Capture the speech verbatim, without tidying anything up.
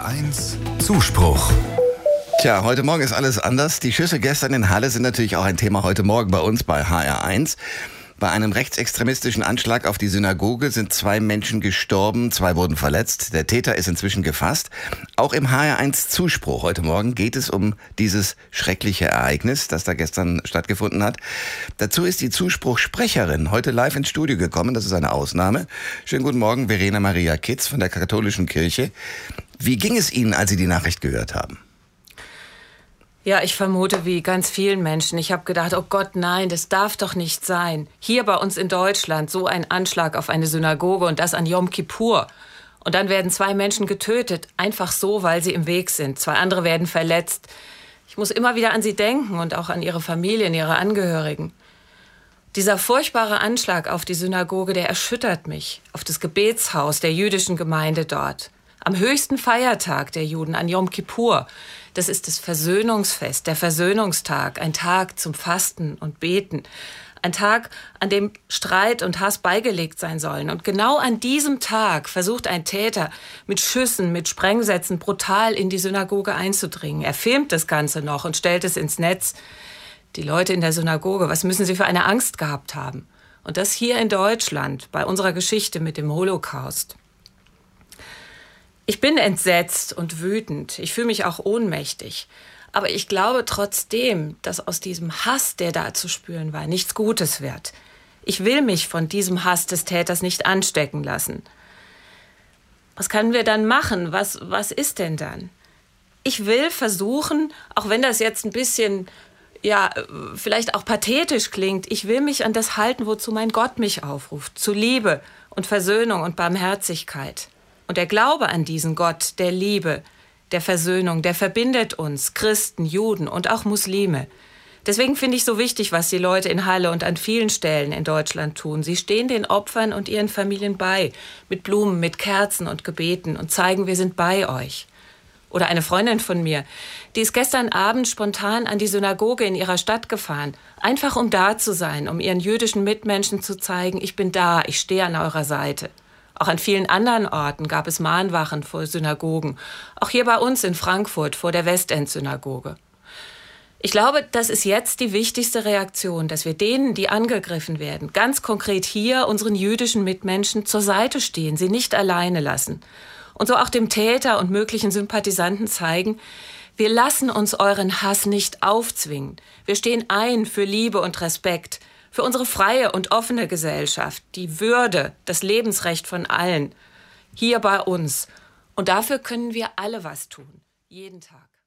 R eins Zuspruch. Tja, heute Morgen ist alles anders. Die Schüsse gestern in Halle sind natürlich auch ein Thema heute Morgen bei uns bei H R eins. Bei einem rechtsextremistischen Anschlag auf die Synagoge sind zwei Menschen gestorben, zwei wurden verletzt. Der Täter ist inzwischen gefasst. Auch im H R eins Zuspruch heute Morgen geht es um dieses schreckliche Ereignis, das da gestern stattgefunden hat. Dazu ist die Zuspruchsprecherin heute live ins Studio gekommen. Das ist eine Ausnahme. Schönen guten Morgen, Verena Maria Kitz von der Katholischen Kirche. Wie ging es Ihnen, als Sie die Nachricht gehört haben? Ja, ich vermute wie ganz vielen Menschen. Ich habe gedacht, oh Gott, nein, das darf doch nicht sein. Hier bei uns in Deutschland so ein Anschlag auf eine Synagoge und das an Yom Kippur. Und dann werden zwei Menschen getötet, einfach so, weil sie im Weg sind. Zwei andere werden verletzt. Ich muss immer wieder an sie denken und auch an ihre Familien, ihre Angehörigen. Dieser furchtbare Anschlag auf die Synagoge, der erschüttert mich. Auf das Gebetshaus der jüdischen Gemeinde dort. Am höchsten Feiertag der Juden, an Yom Kippur. Das ist das Versöhnungsfest, der Versöhnungstag, ein Tag zum Fasten und Beten. Ein Tag, an dem Streit und Hass beigelegt sein sollen. Und genau an diesem Tag versucht ein Täter mit Schüssen, mit Sprengsätzen brutal in die Synagoge einzudringen. Er filmt das Ganze noch und stellt es ins Netz. Die Leute in der Synagoge, was müssen sie für eine Angst gehabt haben? Und das hier in Deutschland, bei unserer Geschichte mit dem Holocaust. Ich bin entsetzt und wütend. Ich fühle mich auch ohnmächtig. Aber ich glaube trotzdem, dass aus diesem Hass, der da zu spüren war, nichts Gutes wird. Ich will mich von diesem Hass des Täters nicht anstecken lassen. Was können wir dann machen? Was, was ist denn dann? Ich will versuchen, auch wenn das jetzt ein bisschen, ja, vielleicht auch pathetisch klingt, ich will mich an das halten, wozu mein Gott mich aufruft. Zu Liebe und Versöhnung und Barmherzigkeit. Und der Glaube an diesen Gott der Liebe, der Versöhnung, der verbindet uns, Christen, Juden und auch Muslime. Deswegen finde ich so wichtig, was die Leute in Halle und an vielen Stellen in Deutschland tun. Sie stehen den Opfern und ihren Familien bei, mit Blumen, mit Kerzen und Gebeten und zeigen, wir sind bei euch. Oder eine Freundin von mir, die ist gestern Abend spontan an die Synagoge in ihrer Stadt gefahren, einfach um da zu sein, um ihren jüdischen Mitmenschen zu zeigen, ich bin da, ich stehe an eurer Seite. Auch an vielen anderen Orten gab es Mahnwachen vor Synagogen. Auch hier bei uns in Frankfurt vor der Westend-Synagoge. Ich glaube, das ist jetzt die wichtigste Reaktion, dass wir denen, die angegriffen werden, ganz konkret hier unseren jüdischen Mitmenschen zur Seite stehen, sie nicht alleine lassen. Und so auch dem Täter und möglichen Sympathisanten zeigen, wir lassen uns euren Hass nicht aufzwingen. Wir stehen ein für Liebe und Respekt. Für unsere freie und offene Gesellschaft, die Würde, das Lebensrecht von allen, hier bei uns. Und dafür können wir alle was tun, jeden Tag.